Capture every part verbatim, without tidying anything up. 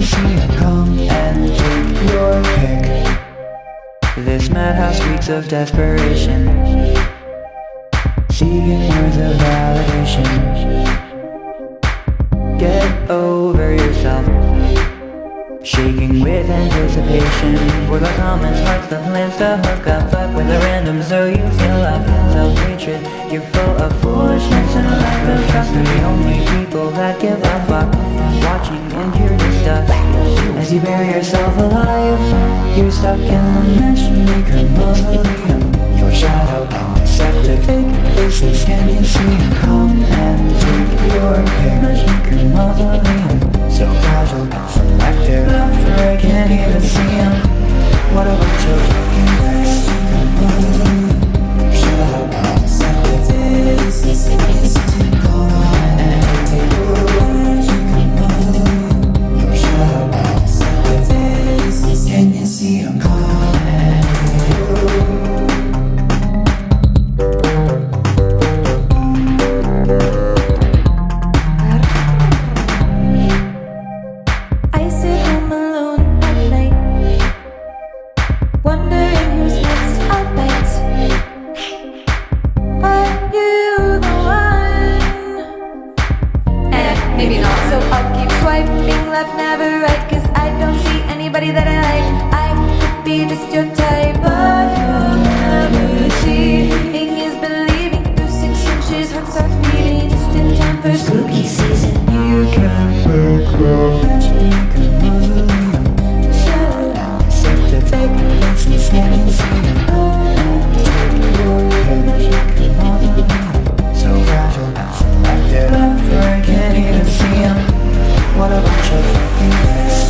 you see her? Come and take your pick. This madhouse reeks of desperation, seeking words of validation. Get over yourself, shaking with anticipation. For the comments, hearts, the plans to hook up, fuck with a random so you feel love. Self-hatred, you're full of foolishness and a lack of trust. Are the only people that give a fuck, watching and hear this stuff. As you bury yourself alive, you're stuck in the mesh maker mausoleum. Your shadow and deceptive fake faces, can you see them? Come and take your pick. Mesh maker mausoleum, so fragile and selective. After I can't even see him. What a bunch of fucking wrecks. Shut up and accept it. This is it. Come on and take your You're shut up and accept it. This is Can you see him? Come on and take your Maybe not, so I'll keep swiping left, never right, cause I don't see anybody that I like. I could be just your type, but you'll never see. Seeing is believing, through six inches, heart starts beating, just in time for spooky season. You can't break the magic mausoleum. Shut down, accept the fake faces, can you see them? Take your magic mausoleum, so fragile and selective. After I can't even see him. What a bunch of fucking wrecks.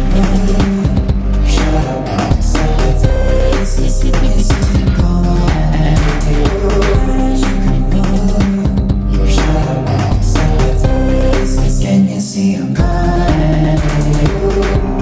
Shut up and accept it. This is it, this is it. Come on and take your magic mausoleum. You're shut up and accept it. This is Can you see him? Come on and take your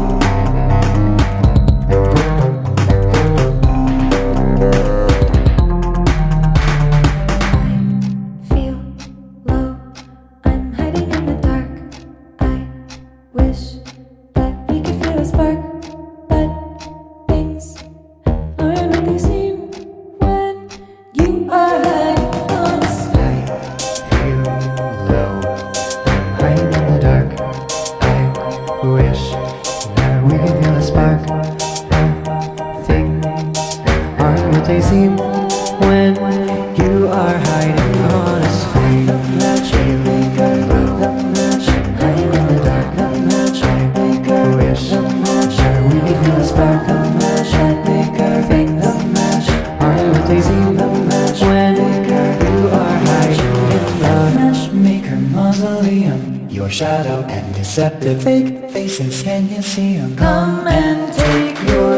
Wish that we could feel a spark, but things aren't what they seem when you are high on a sky. I feel low, I'm hiding in the dark. I wish that we could feel a spark, but things aren't what they seem when you are hiding on a screen. The magic maker, the magic, hiding in the dark. Your shadow and deceptive fake faces, can you see them? Come and take your